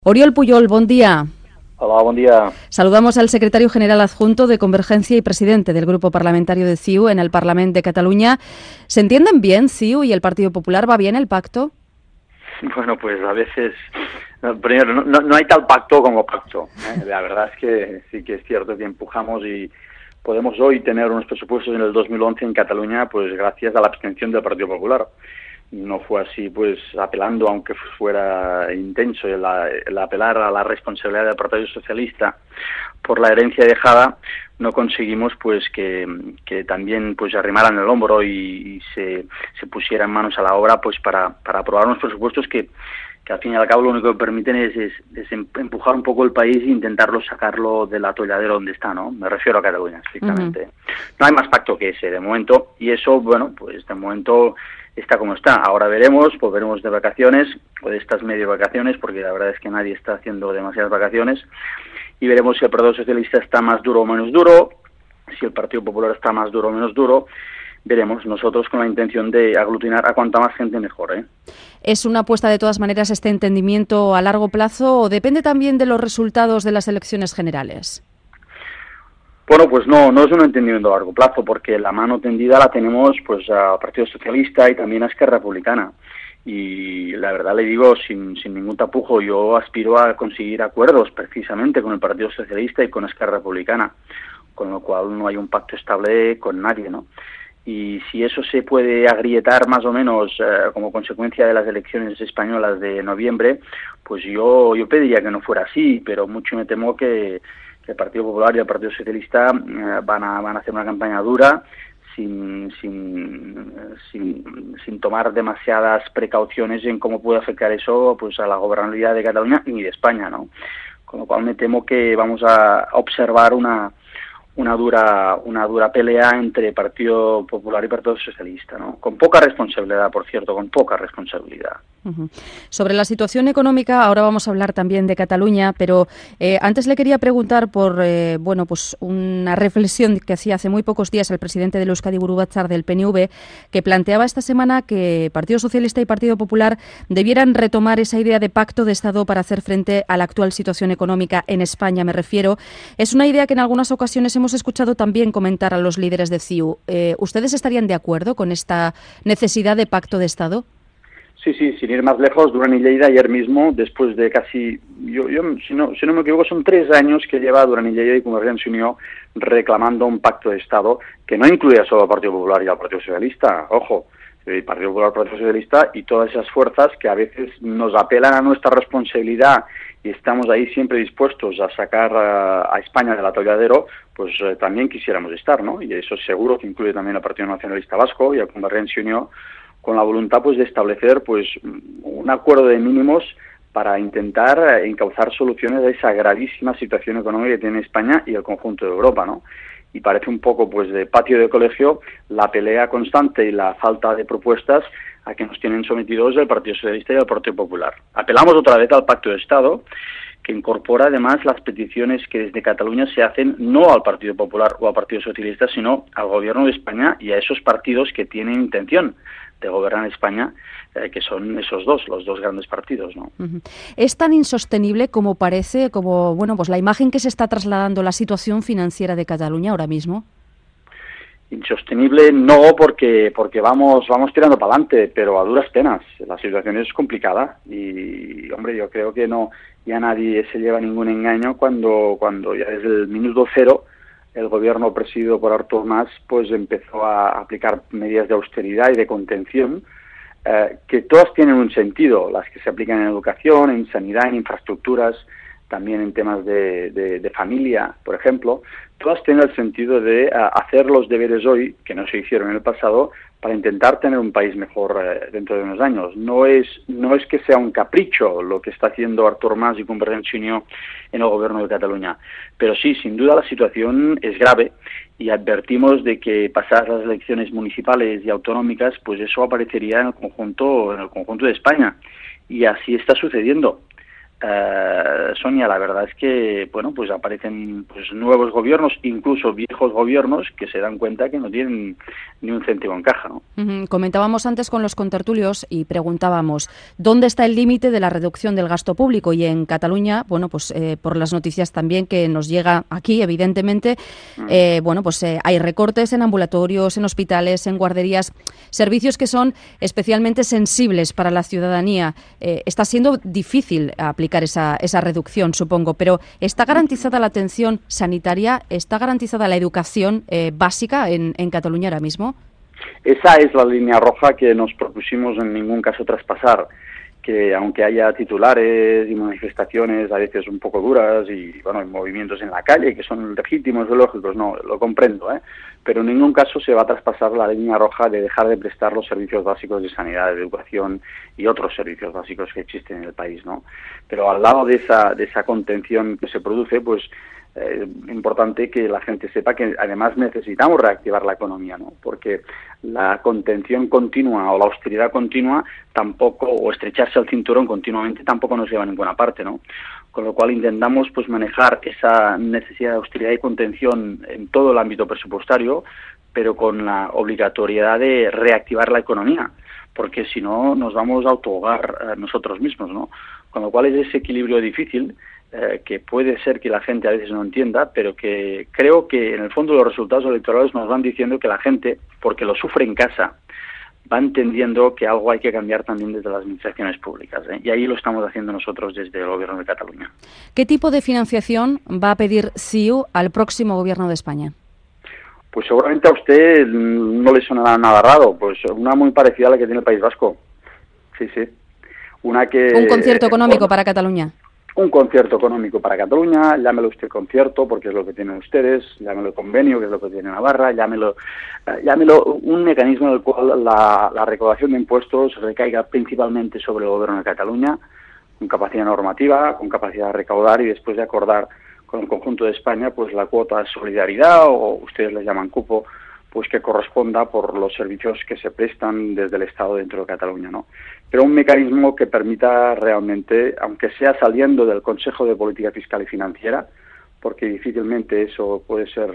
Oriol Pujol, bon dia. Hola, buen día. Saludamos al secretario general adjunto de Convergencia y presidente del Grupo Parlamentario de CiU en el Parlamento de Cataluña. ¿Se entienden bien CiU y el Partido Popular? ¿Va bien el pacto? Bueno, pues a veces, primero, no hay tal pacto como pacto, ¿eh? La verdad es que sí que es cierto que empujamos y podemos hoy tener unos presupuestos en el 2011 en Cataluña, pues gracias a la abstención del Partido Popular. No fue así, pues apelando, aunque fuera intenso, el apelar a la responsabilidad del Partido Socialista por la herencia dejada, no conseguimos pues que también pues arrimaran el hombro y se pusieran manos a la obra pues para aprobar unos presupuestos que al fin y al cabo lo único que permiten es empujar un poco el país e intentarlo sacarlo del atolladero donde está, ¿no? Me refiero a Cataluña, estrictamente. No hay más pacto que ese de momento, y eso, bueno, pues de momento está como está. Ahora veremos, pues veremos de vacaciones, o de estas medio vacaciones, porque la verdad es que nadie está haciendo demasiadas vacaciones, y veremos si el Partido Socialista está más duro o menos duro, si el Partido Popular está más duro o menos duro. Veremos, nosotros con la intención de aglutinar a cuanta más gente mejor, ¿eh? ¿Es una apuesta de todas maneras este entendimiento a largo plazo o depende también de los resultados de las elecciones generales? Bueno, pues no es un entendimiento a largo plazo, porque la mano tendida la tenemos pues al Partido Socialista y también a Esquerra Republicana. Y la verdad le digo, sin ningún tapujo, yo aspiro a conseguir acuerdos precisamente con el Partido Socialista y con Esquerra Republicana, con lo cual no hay un pacto estable con nadie, ¿no? Y si eso se puede agrietar más o menos como consecuencia de las elecciones españolas de noviembre, pues yo pediría que no fuera así, pero mucho me temo que el Partido Popular y el Partido Socialista van a hacer una campaña dura sin tomar demasiadas precauciones en cómo puede afectar eso pues a la gobernabilidad de Cataluña ni de España, ¿no? Con lo cual me temo que vamos a observar una dura pelea entre Partido Popular y Partido Socialista, ¿no? Con poca responsabilidad, por cierto, con poca responsabilidad. Sobre la situación económica, ahora vamos a hablar también de Cataluña, pero antes le quería preguntar por pues una reflexión que hacía hace muy pocos días el presidente del Euskadi Buru Batzar del PNV, que planteaba esta semana que Partido Socialista y Partido Popular debieran retomar esa idea de pacto de Estado para hacer frente a la actual situación económica en España, me refiero. Es una idea que en algunas ocasiones hemos escuchado también comentar a los líderes de CiU. ¿Ustedes estarían de acuerdo con esta necesidad de pacto de Estado? Sí, sin ir más lejos, Duran y Lleida ayer mismo, después de casi, si no me equivoco, son 3 años que lleva Duran y Lleida y Convergencia y Unió reclamando un pacto de Estado que no incluya solo al Partido Popular y al Partido Socialista, ojo, el Partido Popular, el Partido Socialista y todas esas fuerzas que a veces nos apelan a nuestra responsabilidad y estamos ahí siempre dispuestos a sacar a España del atolladero, pues también quisiéramos estar, ¿no? Y eso seguro que incluye también al Partido Nacionalista Vasco y a Convergencia y Unió, con la voluntad pues de establecer pues un acuerdo de mínimos para intentar encauzar soluciones a esa gravísima situación económica que tiene España y el conjunto de Europa, ¿no? Y parece un poco pues de patio de colegio la pelea constante y la falta de propuestas a que nos tienen sometidos el Partido Socialista y el Partido Popular. Apelamos otra vez al Pacto de Estado, que incorpora además las peticiones que desde Cataluña se hacen no al Partido Popular o al Partido Socialista, sino al Gobierno de España y a esos partidos que tienen intención de gobernar España, que son esos los dos grandes partidos, ¿no? ¿Es tan insostenible como parece, como pues la imagen que se está trasladando la situación financiera de Cataluña ahora mismo? Insostenible no, porque vamos tirando para adelante, pero a duras penas. La situación es complicada y, hombre, yo creo que ya nadie se lleva ningún engaño cuando ya desde el minuto cero el gobierno presidido por Artur Mas pues empezó a aplicar medidas de austeridad y de contención que todas tienen un sentido, las que se aplican en educación, en sanidad, en infraestructuras, también en temas de familia, por ejemplo, todas tienen el sentido de hacer los deberes hoy, que no se hicieron en el pasado, para intentar tener un país mejor dentro de unos años. No es que sea un capricho lo que está haciendo Artur Mas y Convergencia y Unió en el gobierno de Cataluña, pero sí, sin duda la situación es grave y advertimos de que pasadas las elecciones municipales y autonómicas, pues eso aparecería en el conjunto de España y así está sucediendo. Sonia, la verdad es que, bueno, pues aparecen pues nuevos gobiernos, incluso viejos gobiernos, que se dan cuenta que no tienen ni un céntimo en caja, ¿no? Comentábamos antes con los contertulios y preguntábamos ¿dónde está el límite de la reducción del gasto público? Y en Cataluña, bueno, pues por las noticias también que nos llega aquí, evidentemente, bueno, pues hay recortes en ambulatorios, en hospitales, en guarderías, servicios que son especialmente sensibles para la ciudadanía. Está siendo difícil aplicar esa reducción, supongo, pero ¿está garantizada la atención sanitaria? ¿Está garantizada la educación básica en Cataluña ahora mismo? Esa es la línea roja que nos propusimos en ningún caso traspasar, que aunque haya titulares y manifestaciones a veces un poco duras y bueno, movimientos en la calle que son legítimos y lógicos, no, lo comprendo, pero en ningún caso se va a traspasar la línea roja de dejar de prestar los servicios básicos de sanidad, de educación y otros servicios básicos que existen en el país, ¿no? Pero al lado de esa contención que se produce, pues importante que la gente sepa que además necesitamos reactivar la economía, ¿no? Porque la contención continua o la austeridad continua tampoco, o estrecharse el cinturón continuamente tampoco nos lleva a ninguna parte, ¿no? Con lo cual intentamos pues manejar esa necesidad de austeridad y contención en todo el ámbito presupuestario, pero con la obligatoriedad de reactivar la economía, porque si no nos vamos a autohogar nosotros mismos, ¿no? Con lo cual es ese equilibrio difícil que puede ser que la gente a veces no entienda, pero que creo que en el fondo los resultados electorales nos van diciendo que la gente, porque lo sufre en casa, va entendiendo que algo hay que cambiar también desde las administraciones públicas, y ahí lo estamos haciendo nosotros desde el Gobierno de Cataluña. ¿Qué tipo de financiación va a pedir CiU al próximo Gobierno de España? Pues seguramente a usted no le sonará nada raro, pues una muy parecida a la que tiene el País Vasco. Sí. Una que... Un concierto económico para Cataluña. Un concierto económico para Cataluña, llámelo usted concierto, porque es lo que tienen ustedes, llámelo convenio, que es lo que tiene Navarra, llámelo un mecanismo en el cual la recaudación de impuestos recaiga principalmente sobre el Gobierno de Cataluña, con capacidad normativa, con capacidad de recaudar y después de acordar con el conjunto de España pues la cuota de solidaridad, o ustedes le llaman cupo, pues que corresponda por los servicios que se prestan desde el Estado dentro de Cataluña, ¿no? Pero un mecanismo que permita realmente, aunque sea saliendo del Consejo de Política Fiscal y Financiera, porque difícilmente eso puede ser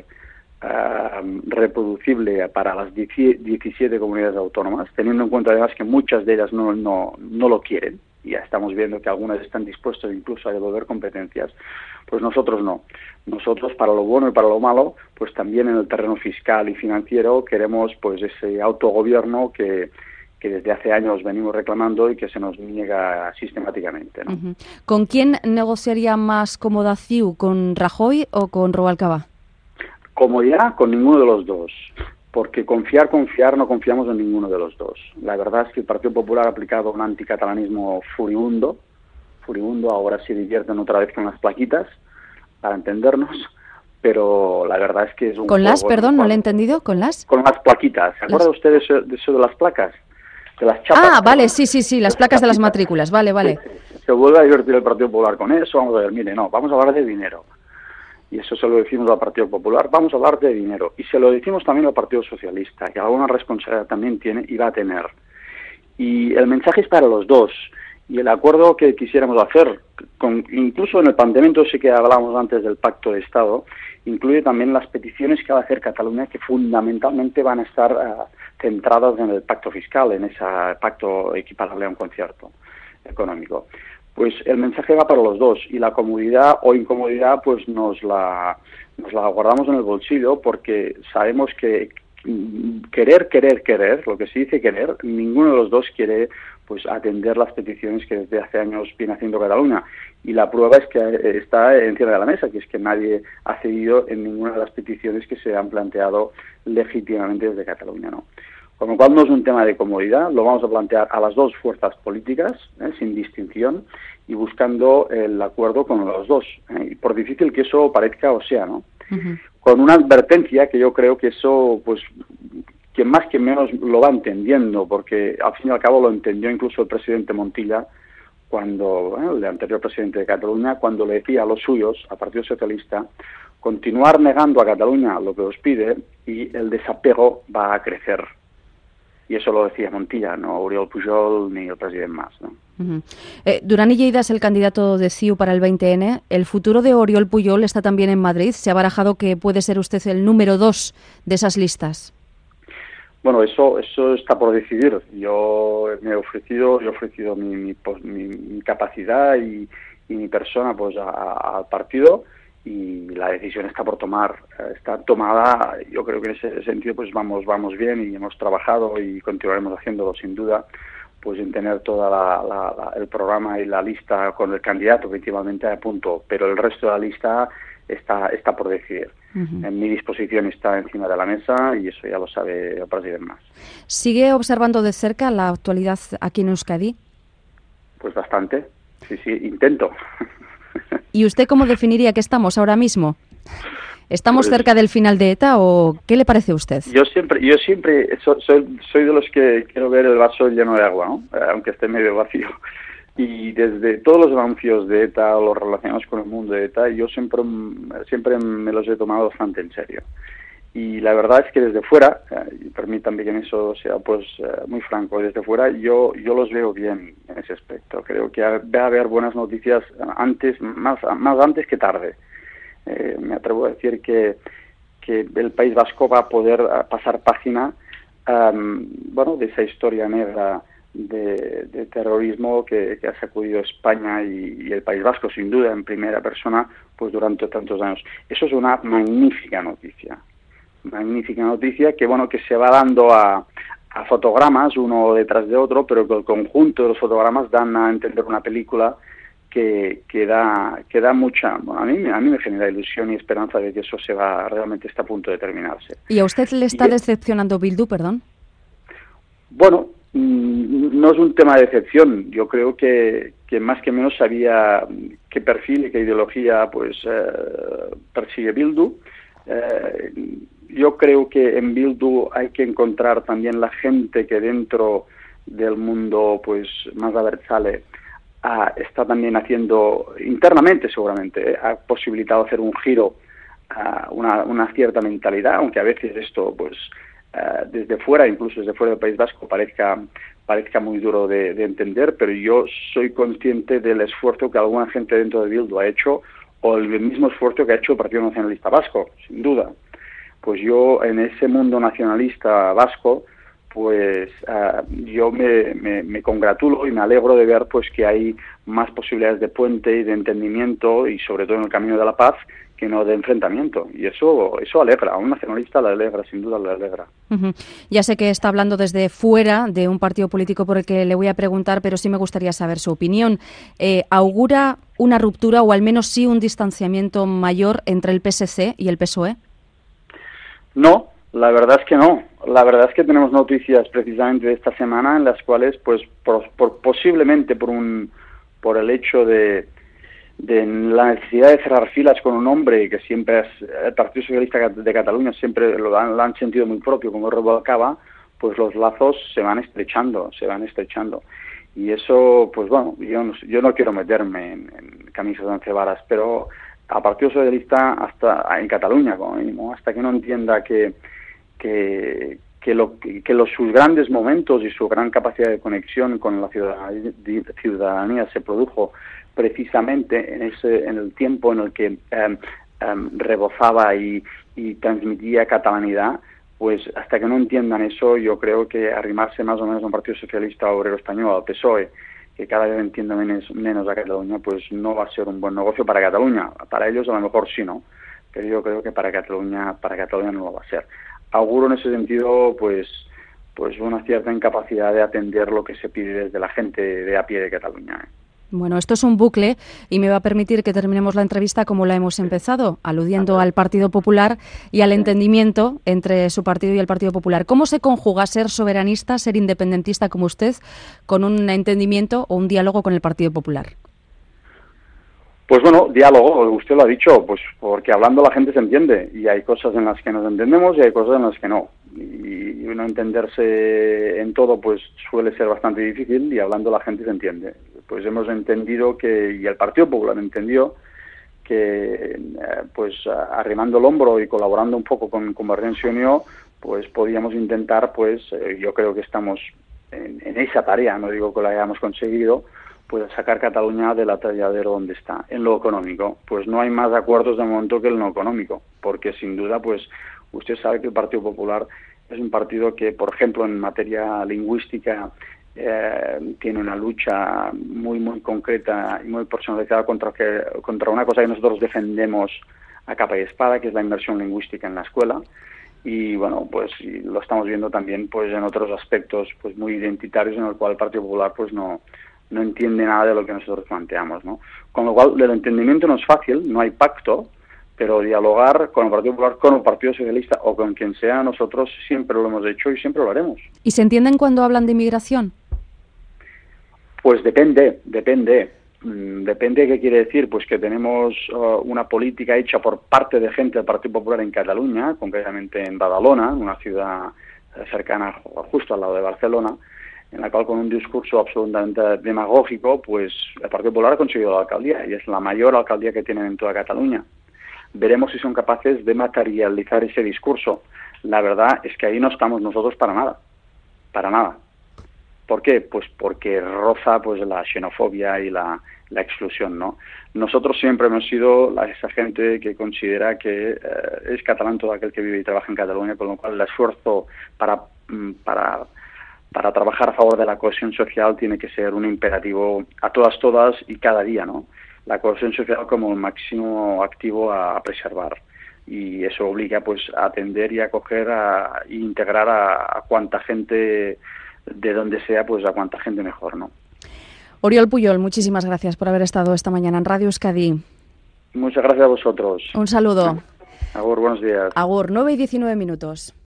reproducible para las 17 comunidades autónomas, teniendo en cuenta además que muchas de ellas no lo quieren, y ya estamos viendo que algunas están dispuestas incluso a devolver competencias, pues nosotros no. Nosotros, para lo bueno y para lo malo, pues también en el terreno fiscal y financiero queremos pues ese autogobierno que desde hace años venimos reclamando y que se nos niega sistemáticamente, ¿no? ¿Con quién negociaría más cómoda CiU? ¿Con Rajoy o con Rubalcaba? Comodidad con ninguno de los dos, porque confiar, no confiamos en ninguno de los dos. La verdad es que el Partido Popular ha aplicado un anticatalanismo furibundo, ahora se divierten otra vez con las plaquitas, para entendernos, pero la verdad es que es un... ¿Con las, perdón, no le he entendido? ¿Con las? Con las plaquitas. ¿Se acuerda usted de eso de las placas? De las chapas. Ah, vale, sí, las placas de las matrículas, vale. Sí. Se vuelve a divertir el Partido Popular con eso, vamos a ver, mire, no, vamos a hablar de dinero. Y eso se lo decimos al Partido Popular, vamos a hablar de dinero. Y se lo decimos también al Partido Socialista, que alguna responsabilidad también tiene y va a tener. Y el mensaje es para los dos. Y el acuerdo que quisiéramos hacer, incluso en el planteamiento ese que hablábamos antes del Pacto de Estado, incluye también las peticiones que va a hacer Cataluña, que fundamentalmente van a estar centradas en el pacto fiscal, en ese pacto equiparable a un concierto económico. Pues el mensaje va para los dos, y la comodidad o incomodidad pues nos la guardamos en el bolsillo, porque sabemos que querer, lo que se dice querer, ninguno de los dos quiere pues atender las peticiones que desde hace años viene haciendo Cataluña. Y la prueba es que está encima de la mesa, que es que nadie ha cedido en ninguna de las peticiones que se han planteado legítimamente desde Cataluña, ¿no? Con lo cual no es un tema de comodidad, lo vamos a plantear a las dos fuerzas políticas, sin distinción, y buscando el acuerdo con los dos, y por difícil que eso parezca o sea, ¿no? Con una advertencia que yo creo que eso, pues, quien más que menos lo va entendiendo, porque al fin y al cabo lo entendió incluso el presidente Montilla, el anterior presidente de Cataluña, cuando le decía a los suyos, al Partido Socialista, continuar negando a Cataluña lo que os pide y el desapego va a crecer. y eso lo decía Montilla, no Oriol Pujol ni el presidente Mas, ¿no? Duran i Lleida es el candidato de CiU para el 20N. ¿El futuro de Oriol Pujol está también en Madrid? ¿Se ha barajado que puede ser usted el número 2 de esas listas? Bueno, eso está por decidir. Yo he ofrecido mi capacidad y mi persona pues al partido, y la decisión está por tomar, está tomada. Yo creo que en ese sentido pues vamos bien, y hemos trabajado y continuaremos haciéndolo sin duda, pues en tener toda el programa y la lista con el candidato principalmente a punto, pero el resto de la lista está por decidir. En mi disposición está encima de la mesa, y eso ya lo sabe el presidente Mas. ¿Sigue observando de cerca la actualidad aquí en Euskadi? Pues bastante, sí, intento. ¿Y usted cómo definiría que estamos ahora mismo? ¿Estamos pues, cerca del final de ETA o qué le parece a usted? Yo siempre soy de los que quiero ver el vaso lleno de agua, ¿no? Aunque esté medio vacío. Y desde todos los anuncios de ETA o los relacionados con el mundo de ETA, yo siempre me los he tomado bastante en serio. Y la verdad es que desde fuera, y permítanme que en eso sea pues muy franco, desde fuera yo los veo bien en ese aspecto. Creo que va a haber buenas noticias más antes que tarde. Me atrevo a decir que el País Vasco va a poder pasar página de esa historia negra de terrorismo que ha sacudido España y el País Vasco, sin duda, en primera persona, pues durante tantos años. Eso es una magnífica noticia que se va dando a fotogramas uno detrás de otro, pero que el conjunto de los fotogramas dan a entender una película que da mucha... Bueno, a mí me genera ilusión y esperanza de que eso realmente está a punto de terminarse. ¿Y a usted le está decepcionando Bildu, perdón? Bueno, no es un tema de decepción. Yo creo que más que menos sabía qué perfil y qué ideología pues persigue Bildu. Yo creo que en Bildu hay que encontrar también la gente que dentro del mundo pues más abertzale está también haciendo internamente, seguramente, ha posibilitado hacer un giro a una cierta mentalidad, aunque a veces esto pues desde fuera, incluso desde fuera del País Vasco, parezca muy duro de entender, pero yo soy consciente del esfuerzo que alguna gente dentro de Bildu ha hecho, o el mismo esfuerzo que ha hecho el Partido Nacionalista Vasco, sin duda. Pues yo en ese mundo nacionalista vasco, pues yo me congratulo y me alegro de ver pues que hay más posibilidades de puente y de entendimiento, y sobre todo en el camino de la paz, que no de enfrentamiento. Y eso alegra, a un nacionalista le alegra, sin duda le alegra. Ya sé que está hablando desde fuera de un partido político por el que le voy a preguntar, pero sí me gustaría saber su opinión. ¿Augura una ruptura o al menos sí un distanciamiento mayor entre el PSC y el PSOE? No, la verdad es que no. La verdad es que tenemos noticias precisamente de esta semana en las cuales, pues, posiblemente por el hecho de la necesidad de cerrar filas con un hombre que siempre el Partido Socialista de Cataluña siempre lo han sentido muy propio, como Rubalcaba, pues los lazos se van estrechando. Y eso, pues bueno, yo no quiero meterme en camisas de once varas, pero al Partido Socialista, hasta en Cataluña como mínimo, hasta que no entienda que sus grandes momentos y su gran capacidad de conexión con la ciudadanía se produjo precisamente en el tiempo en el que rebozaba y transmitía catalanidad, pues hasta que no entiendan eso, yo creo que arrimarse más o menos a un Partido Socialista Obrero Español, al PSOE, que cada vez entienda menos a Cataluña, pues no va a ser un buen negocio para Cataluña. Para ellos a lo mejor sí, ¿no? Pero yo creo que para Cataluña no lo va a ser. Auguro en ese sentido pues una cierta incapacidad de atender lo que se pide desde la gente de a pie de Cataluña. Bueno, esto es un bucle y me va a permitir que terminemos la entrevista como la hemos empezado, aludiendo al Partido Popular y al entendimiento entre su partido y el Partido Popular. ¿Cómo se conjuga ser soberanista, ser independentista como usted, con un entendimiento o un diálogo con el Partido Popular? Pues bueno, diálogo, usted lo ha dicho, pues porque hablando la gente se entiende, y hay cosas en las que nos entendemos y hay cosas en las que no. Y no entenderse en todo pues suele ser bastante difícil, y hablando la gente se entiende. Pues hemos entendido y el Partido Popular entendió que pues arrimando el hombro y colaborando un poco con Convergencia y Unió, pues podíamos intentar, pues yo creo que estamos en esa tarea, no digo que lo hayamos conseguido, pues sacar Cataluña del atolladero donde está. En lo económico, pues no hay más acuerdos de momento que en lo económico, porque sin duda, pues usted sabe que el Partido Popular es un partido que, por ejemplo, en materia lingüística tiene una lucha muy concreta y muy personalizada contra una cosa que nosotros defendemos a capa y espada, que es la inversión lingüística en la escuela. Y bueno, pues lo estamos viendo también pues en otros aspectos pues muy identitarios, en el cual el Partido Popular pues no entiende nada de lo que nosotros planteamos, ¿no? Con lo cual el entendimiento no es fácil, no hay pacto, pero dialogar con el Partido Popular, con el Partido Socialista o con quien sea, nosotros siempre lo hemos hecho y siempre lo haremos. ¿Y se entienden cuando hablan de inmigración? Pues depende. Depende qué quiere decir, pues que tenemos una política hecha por parte de gente del Partido Popular en Cataluña, concretamente en Badalona, una ciudad cercana justo al lado de Barcelona, en la cual con un discurso absolutamente demagógico, pues el Partido Popular ha conseguido la alcaldía y es la mayor alcaldía que tienen en toda Cataluña. Veremos si son capaces de materializar ese discurso. La verdad es que ahí no estamos nosotros para nada. ¿Por qué? Pues porque roza pues la xenofobia y la exclusión, ¿no? Nosotros siempre hemos sido esa gente que considera que es catalán todo aquel que vive y trabaja en Cataluña, con lo cual el esfuerzo para trabajar a favor de la cohesión social tiene que ser un imperativo a todas y cada día, ¿no? La cohesión social como el máximo activo a preservar. Y eso obliga pues a atender y a acoger e integrar a cuanta gente de donde sea, pues a cuanta gente mejor, ¿no? Oriol Pujol, muchísimas gracias por haber estado esta mañana en Radio Euskadi. Muchas gracias a vosotros. Un saludo. Agur, buenos días. Agur, 9:19.